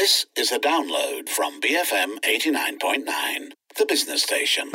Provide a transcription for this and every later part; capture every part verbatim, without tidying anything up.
This is a download from B F M eighty-nine point nine, the business station.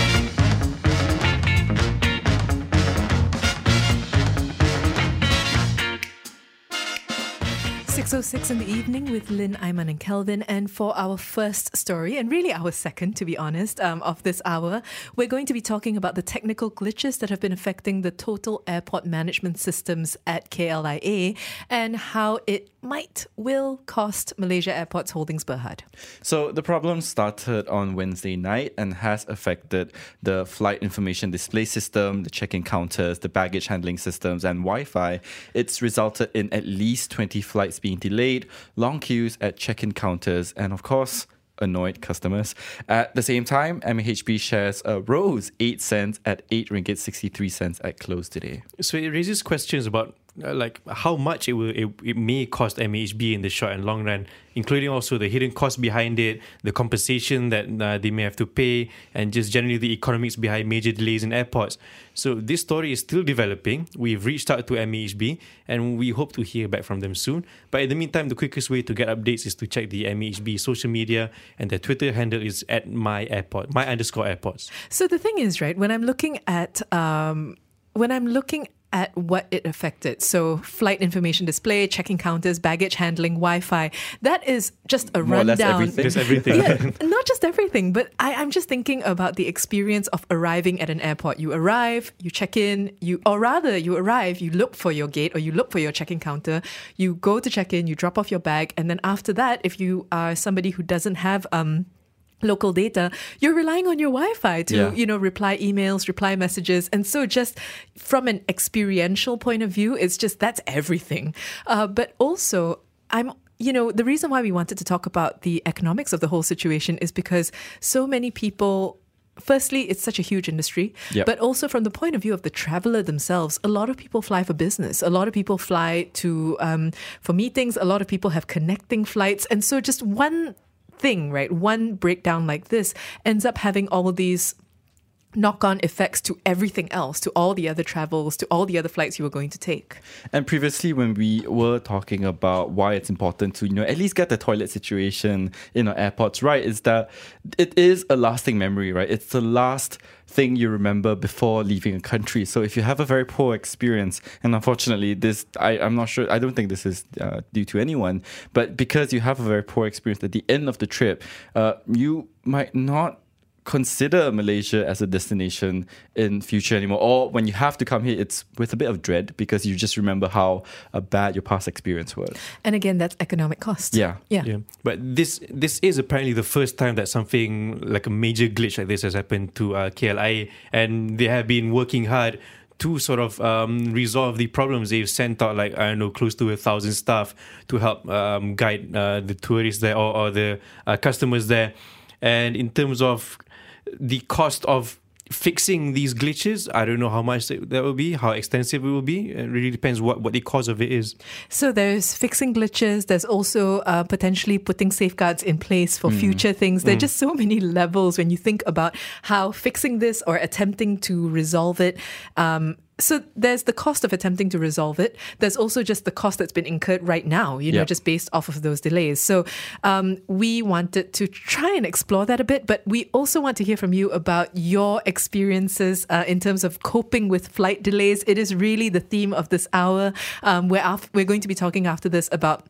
six oh six in the evening with Lynn, Aiman and Kelvin. And for our first story, and really our second, to be honest, um, of this hour, we're going to be talking about the technical glitches that have been affecting the total airport management systems at K L I A and how it might, will cost Malaysia Airports Holdings Berhad. So the problem started on Wednesday night and has affected the flight information display system, the check-in counters, the baggage handling systems and Wi-Fi. It's resulted in at least twenty flights being delayed, long queues at check-in counters, and of course, annoyed customers. At the same time, M A H B shares uh, rose eight cents at eight ringgit sixty-three cents at close today. So it raises questions about uh, like how much it will it, it may cost M A H B in the short and long run, including also the hidden cost behind it, the compensation that uh, they may have to pay, and just generally the economics behind major delays in airports. So this story is still developing. We've reached out to M A H B and we hope to hear back from them soon. But in the meantime, the quickest way to get updates is to check the M A H B social media, and their Twitter handle is at my airport, my underscore airports. So the thing is, right, when I'm looking at um, when I'm looking at what it affected. So flight information display, checking counters, baggage handling, Wi-Fi. That is just a More rundown. or less everything. Just everything. Yeah, not just everything, but I, I'm just thinking about the experience of arriving at an airport. You arrive, you check in, you, or rather you arrive, you look for your gate or you look for your check-in counter, you go to check in, you drop off your bag, and then after that, if you are somebody who doesn't have um local data, you're relying on your Wi-Fi to, Yeah. you know, reply emails, reply messages. And so just from an experiential point of view, it's just, that's everything. Uh, but also, I'm you know, the reason why we wanted to talk about the economics of the whole situation is because so many people, firstly, it's such a huge industry, Yep. but also from the point of view of the traveller themselves, a lot of people fly for business. A lot of people fly to um, for meetings. A lot of people have connecting flights. And so just one thing, right? One breakdown like this ends up having all of these knock-on effects to everything else, to all the other travels, to all the other flights you were going to take. And previously, when we were talking about why it's important to, you know, at least get the toilet situation in our airports right, is that it is a lasting memory, right? It's the last thing you remember before leaving a country. So if you have a very poor experience, and unfortunately, this I, I'm not sure, I don't think this is uh, due to anyone, but because you have a very poor experience at the end of the trip, uh, you might not consider Malaysia as a destination in future anymore, or when you have to come here, it's with a bit of dread because you just remember how uh, bad your past experience was. And again, that's economic cost. Yeah. Yeah. Yeah, but this this is apparently the first time that something like a major glitch like this has happened to uh, K L I A, and they have been working hard to sort of um, resolve the problems. They've sent out like, I don't know, close to a thousand staff to help um, guide uh, the tourists there or, or the uh, customers there. And in terms of the cost of fixing these glitches, I don't know how much that will be, how extensive it will be. It really depends what, what the cause of it is. So there's fixing glitches. There's also uh, potentially putting safeguards in place for mm. future things. There are mm. just so many levels when you think about how fixing this or attempting to resolve it. Um, So there's the cost of attempting to resolve it. There's also just the cost that's been incurred right now, you know, yep. just based off of those delays. So um, we wanted to try and explore that a bit, but we also want to hear from you about your experiences uh, in terms of coping with flight delays. It is really the theme of this hour. Um, we're, af- we're going to be talking after this about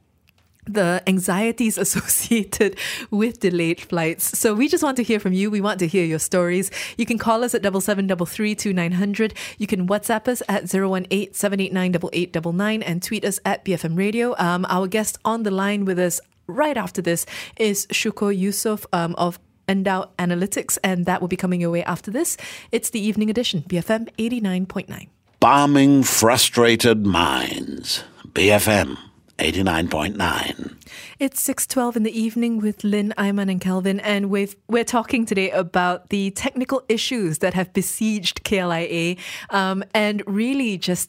the anxieties associated with delayed flights. So we just want to hear from you. We want to hear your stories. You can call us at double seven double three two nine hundred. You can WhatsApp us at zero one eight seven eight nine eight eight nine nine and tweet us at B F M Radio. Um, our guest on the line with us right after this is Shuko Yusof um, of Endow Analytics, and that will be coming your way after this. It's the evening edition, B F M eighty-nine point nine. Balming frustrated minds. B F M eighty-nine point nine. It's six twelve in the evening with Lynn, Aiman and Kelvin, and we've, we're talking today about the technical issues that have besieged K L I A um, and really just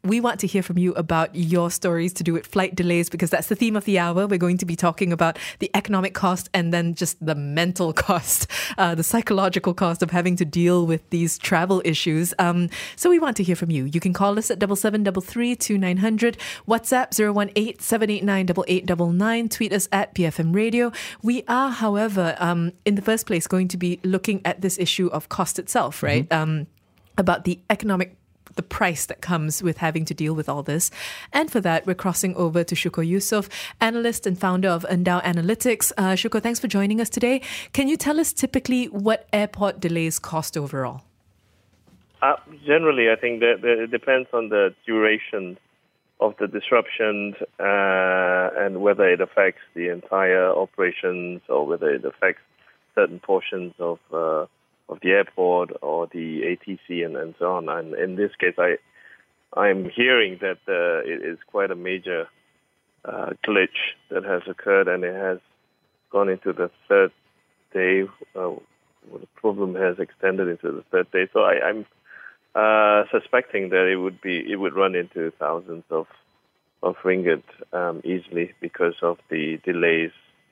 we want to hear from you about your stories to do with flight delays, because that's the theme of the hour. We're going to be talking about the economic cost and then just the mental cost, uh, the psychological cost of having to deal with these travel issues. Um, so we want to hear from you. You can call us at double seven double three two nine hundred, WhatsApp zero one eight seven eight nine eight eight nine nine, tweet us at B F M Radio. We are, however, um, in the first place, going to be looking at this issue of cost itself, right? Mm-hmm. Um, about the economic the price that comes with having to deal with all this. And for that, we're crossing over to Syukur Yusof, analyst and founder of Endow Analytics. Uh, Syukur, thanks for joining us today. Can you tell us typically what airport delays cost overall? Uh, generally, I think that, that it depends on the duration of the disruption uh, and whether it affects the entire operations or whether it affects certain portions of uh, of the airport or the A T C and, and so on. And in this case, I, I'm hearing that uh, it is quite a major uh, glitch that has occurred, and it has gone into the third day. Uh, the problem has extended into the third day. So I, I'm uh, suspecting that it would be it would run into thousands of of ringgit um, easily because of the delays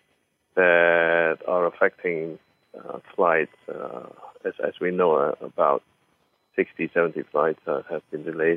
that are affecting Uh, flights. Uh, as, as we know, uh, about sixty, seventy flights uh, have been delayed,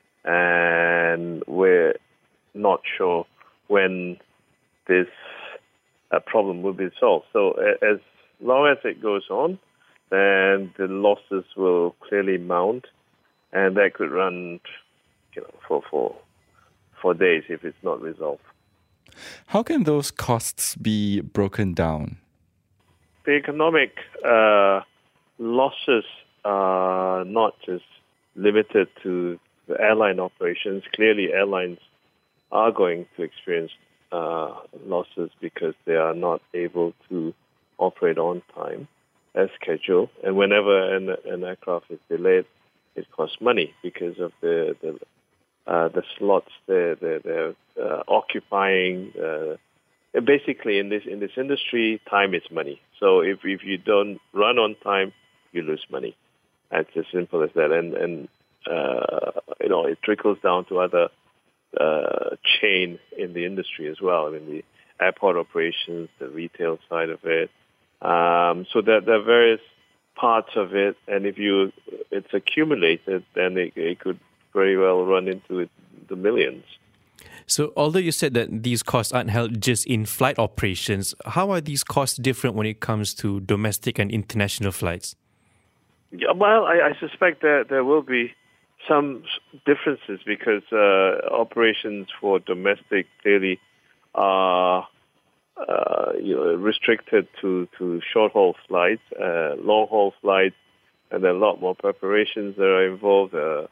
and we're not sure when this uh, problem will be solved. So uh, as long as it goes on, then the losses will clearly mount, and that could run, you know, for for for days if it's not resolved. How can those costs be broken down? The economic uh, losses are not just limited to the airline operations. Clearly, airlines are going to experience uh, losses because they are not able to operate on time as scheduled. And whenever an, an aircraft is delayed, it costs money because of the the, uh, the slots they're, they're, they're uh, occupying. Uh, Basically, in this in this industry, time is money. So if, if you don't run on time, you lose money. It's as simple as that. And and uh, you know it trickles down to other uh, chain in the industry as well. I mean the airport operations, the retail side of it. Um, so there, there are various parts of it. And if you it's accumulated, then it, it could very well run into it, the millions. So although you said that these costs aren't held just in flight operations, how are these costs different when it comes to domestic and international flights? Yeah, well, I, I suspect that there will be some differences because uh, operations for domestic clearly are uh, you know, restricted to, to short-haul flights, uh, long-haul flights, and there are a lot more preparations that are involved. Uh,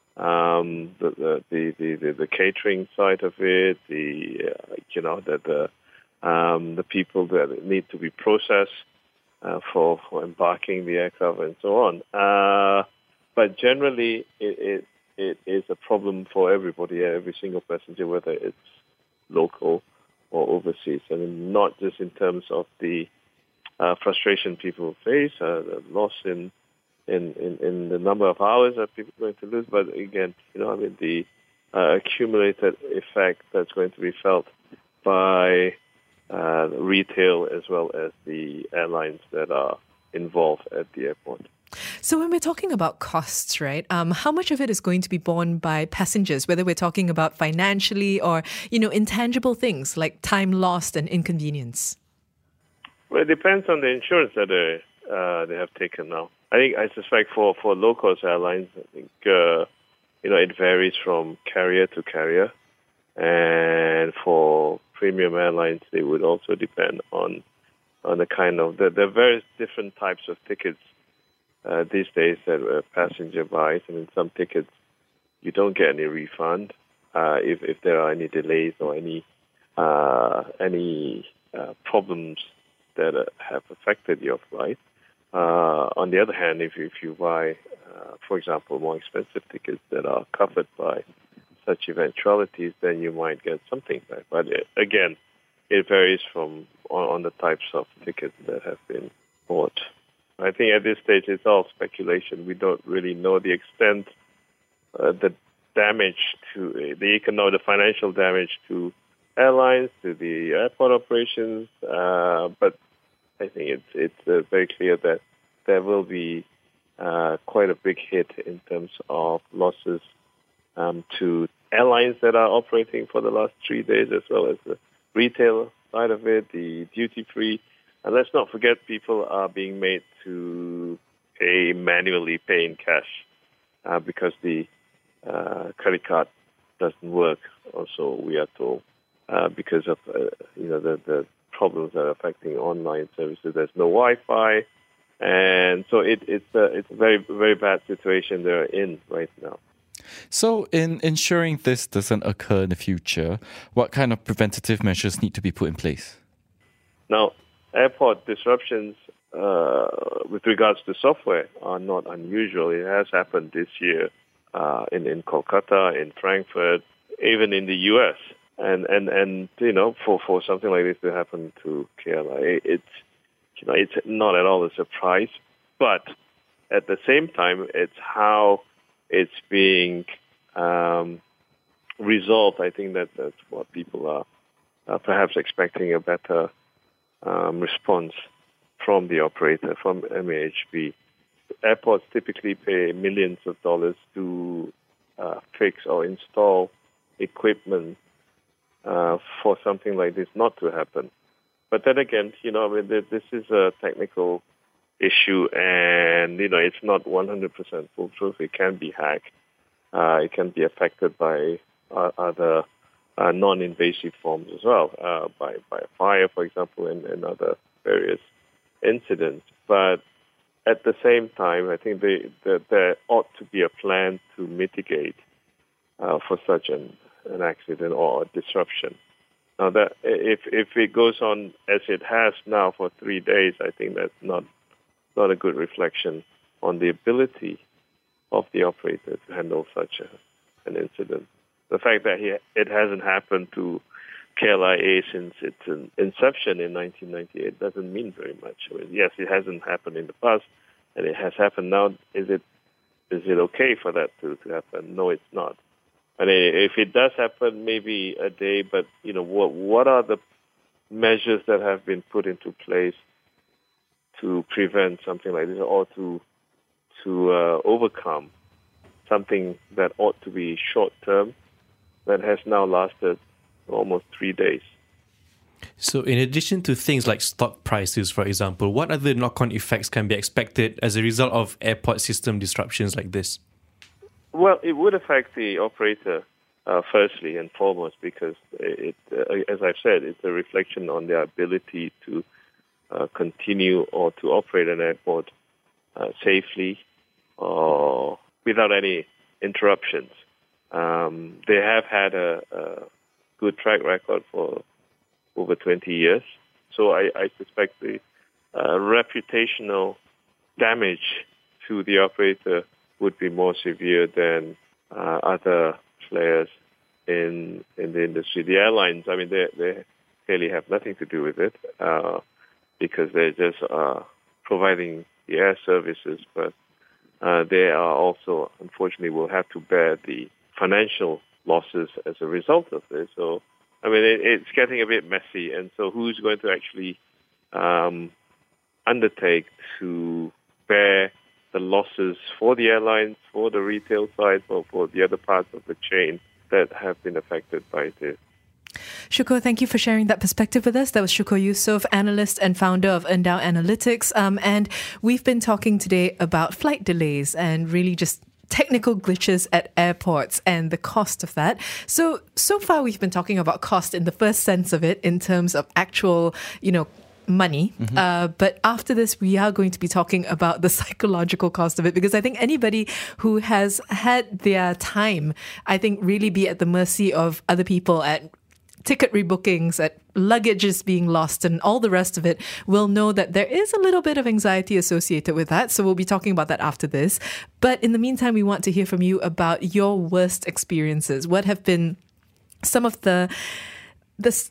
Um, the, the, the, the, the catering side of it, the, uh, you know, the, the, um, the people that need to be processed uh, for, for embarking the aircraft and so on. Uh, but generally, it, it, it is a problem for everybody, every single passenger, whether it's local or overseas. I mean, not just in terms of the uh, frustration people face, uh, the loss in In, in, in the number of hours that people are going to lose, but again, you know, I mean, the uh, accumulated effect that's going to be felt by uh, retail as well as the airlines that are involved at the airport. So when we're talking about costs, right, um, how much of it is going to be borne by passengers, whether we're talking about financially or, you know, intangible things like time lost and inconvenience? Well, it depends on the insurance that they, uh, they have taken now. I think I suspect for, for low-cost airlines, I think, uh, you know, it varies from carrier to carrier. And for premium airlines, it would also depend on on the kind of, the, there are various different types of tickets uh, these days that a passenger buys. I mean, some tickets, you don't get any refund uh, if, if there are any delays or any, uh, any uh, problems that uh, have affected your flight. Uh, on the other hand, if, if you buy, uh, for example, more expensive tickets that are covered by such eventualities, then you might get something back. But it, again, it varies from on, on the types of tickets that have been bought. I think at this stage it's all speculation. We don't really know the extent, uh, the damage to the economic, the financial damage to airlines, to the airport operations. Uh, but I think it's it's uh, very clear that there will be uh, quite a big hit in terms of losses um, to airlines that are operating for the last three days, as well as the retail side of it, the duty-free. And let's not forget, people are being made to pay manually, pay in cash, uh, because the uh, credit card doesn't work. Also, we are told, uh, because of uh, you know the, the problems that are affecting online services. There's no Wi-Fi, and so it, it's a it's a very very bad situation they're in right now. So, in ensuring this doesn't occur in the future, what kind of preventative measures need to be put in place? Now, airport disruptions uh, with regards to software are not unusual. It has happened this year uh, in, in Kolkata, in Frankfurt, even in the U S. And, and, and you know, for, for something like this to happen to K L I, it's, you know, it's not at all a surprise. But at the same time, it's how it's being um, resolved. I think that that's what people are uh, perhaps expecting, a better um, response from the operator, from M A H B. Airports typically pay millions of dollars to uh, fix or install equipment uh, for something like this not to happen. But then again, you know, I mean, this is a technical issue, and you know it's not one hundred percent foolproof. It can be hacked. Uh, it can be affected by uh, other uh, non-invasive forms as well, uh, by by fire, for example, and, and other various incidents. But at the same time, I think they, they, there ought to be a plan to mitigate uh, for such an, an accident or a disruption. Now, that if if it goes on as it has now for three days, I think that's not not a good reflection on the ability of the operator to handle such a, an incident. The fact that he, it hasn't happened to K L I A since its inception in nineteen ninety-eight doesn't mean very much. I mean, yes, it hasn't happened in the past, and it has happened now. Is it is it okay for that to, to happen? No, it's not. And if it does happen, maybe a day, but you know, what what are the measures that have been put into place to prevent something like this, or to to uh, overcome something that ought to be short term, that has now lasted almost three days? So in addition to things like stock prices, for example, what other knock-on effects can be expected as a result of airport system disruptions like this? Well, it would affect the operator uh, firstly and foremost, because it, uh, as I've said, it's a reflection on their ability to uh, continue or to operate an airport uh, safely or without any interruptions. Um, they have had a, a good track record for over twenty years, so I, I suspect the uh, reputational damage to the operator would be more severe than uh, other players in in the industry. The airlines, I mean, they they clearly have nothing to do with it uh, because they're just uh, providing the air services, but uh, they are also, unfortunately, will have to bear the financial losses as a result of this. So, I mean, it, it's getting a bit messy, and so who's going to actually um, undertake to bear the losses for the airlines, for the retail side, or for the other parts of the chain that have been affected by this? Syukur, thank you for sharing that perspective with us. That was Syukur Yusof, analyst and founder of Endow Analytics. Um, and we've been talking today about flight delays and really just technical glitches at airports and the cost of that. So, so far we've been talking about cost in the first sense of it, in terms of actual, you know, money. Mm-hmm. Uh, but after this, we are going to be talking about the psychological cost of it, because I think anybody who has had their time, I think, really be at the mercy of other people at ticket rebookings, at luggages being lost and all the rest of it, will know that there is a little bit of anxiety associated with that. So we'll be talking about that after this. But in the meantime, we want to hear from you about your worst experiences. What have been some of the the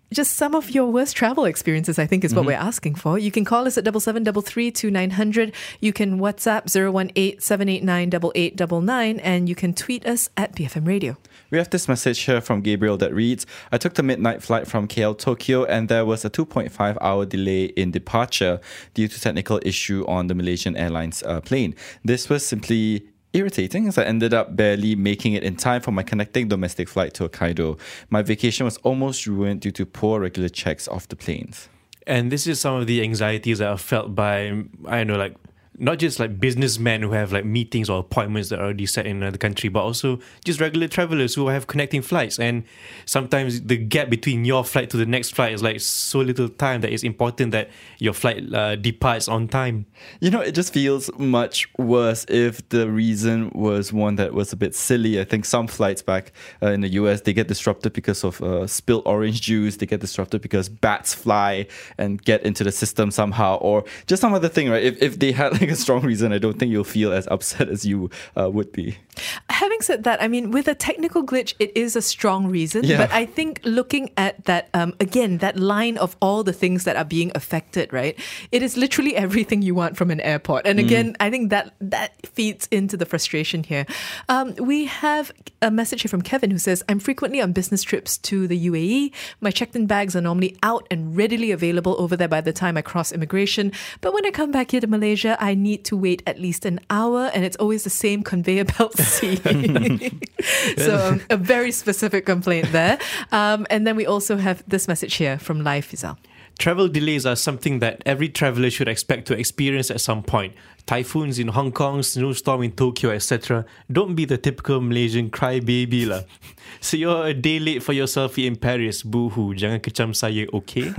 just some of your worst travel experiences, I think, is what mm-hmm. we're asking for. You can call us at double seven double three two nine hundred. You can WhatsApp zero one eight seven eight nine eight eight nine nine, and you can tweet us at B F M Radio. We have this message here from Gabriel that reads, I took the midnight flight from K L Tokyo and there was a two point five hour delay in departure due to technical issue on the Malaysian Airlines uh, plane. This was simply irritating as I ended up barely making it in time for my connecting domestic flight to Hokkaido. My vacation was almost ruined due to poor regular checks of the planes. And this is some of the anxieties that are felt by, I don't know, like, not just like businessmen who have like meetings or appointments that are already set in another country, but also just regular travelers who have connecting flights. And sometimes the gap between your flight to the next flight is like so little time that it's important that your flight uh, departs on time. You know, it just feels much worse if the reason was one that was a bit silly. I think some flights back uh, in the U S, they get disrupted because of uh, spilled orange juice. They get disrupted because bats fly and get into the system somehow, or just some other thing, right? If, if they had like a strong reason, I don't think you'll feel as upset as you uh, would be. Having said that, I mean, with a technical glitch, it is a strong reason. Yeah. But I think looking at that, um, again, that line of all the things that are being affected, right? It is literally everything you want from an airport. And again, mm. I think that that feeds into the frustration here. Um, we have a message here from Kevin who says, I'm frequently on business trips to the U A E. My checked-in bags are normally out and readily available over there by the time I cross immigration. But when I come back here to Malaysia, I need to wait at least an hour, and it's always the same conveyor belt scene. So um, a very specific complaint there. Um, and then we also have this message here from Live Fizal. Travel delays are something that every traveller should expect to experience at some point. Typhoons in Hong Kong, snowstorm in Tokyo, et cetera. Don't be the typical Malaysian crybaby lah. So you're a day late for your selfie in Paris. Boo-hoo. Jangan kecam saya, okay?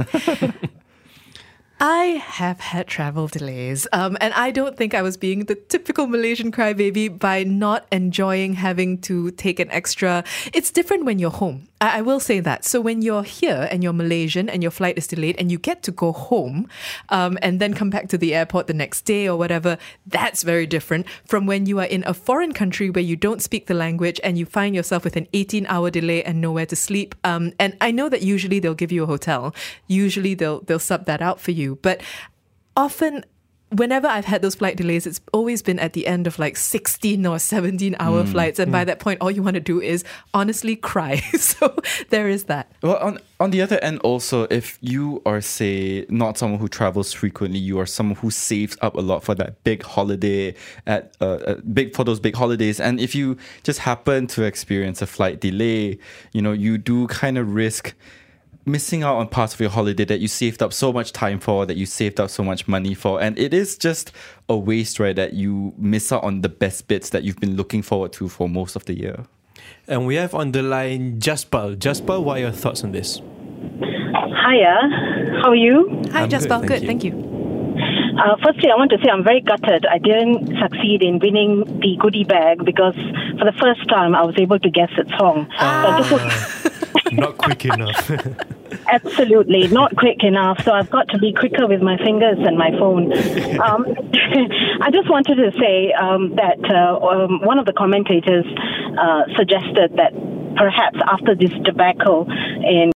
I have had travel delays, um, and I don't think I was being the typical Malaysian crybaby by not enjoying having to take an extra. It's different when you're home. I, I will say that. So when you're here and you're Malaysian and your flight is delayed and you get to go home um, and then come back to the airport the next day or whatever, that's very different from when you are in a foreign country where you don't speak the language and you find yourself with an eighteen hour delay and nowhere to sleep. Um, and I know that usually they'll give you a hotel. Usually they'll they'll sub that out for you. But often, whenever I've had those flight delays, it's always been at the end of like sixteen or seventeen hour mm. flights. And mm. by that point, all you want to do is honestly cry. So there is that. Well, on, on the other end also, if you are, say, not someone who travels frequently, you are someone who saves up a lot for that big holiday, at uh, uh, big for those big holidays. And if you just happen to experience a flight delay, you know, you do kind of risk missing out on parts of your holiday that you saved up so much time for, that you saved up so much money for. And it is just a waste, right, that you miss out on the best bits that you've been looking forward to for most of the year. And we have on the line Jaspal. Jaspal, what are your thoughts on this? Hiya, how are you? Hi, I'm Jaspal. good, Good, thank you. Thank you. Uh, firstly, I want to say I'm very gutted. I didn't succeed in winning the goodie bag because for the first time I was able to guess its song. Ah, so was not quick enough. Absolutely, not quick enough. So I've got to be quicker with my fingers and my phone. Um, I just wanted to say um, that uh, um, one of the commentators uh, suggested that perhaps after this debacle in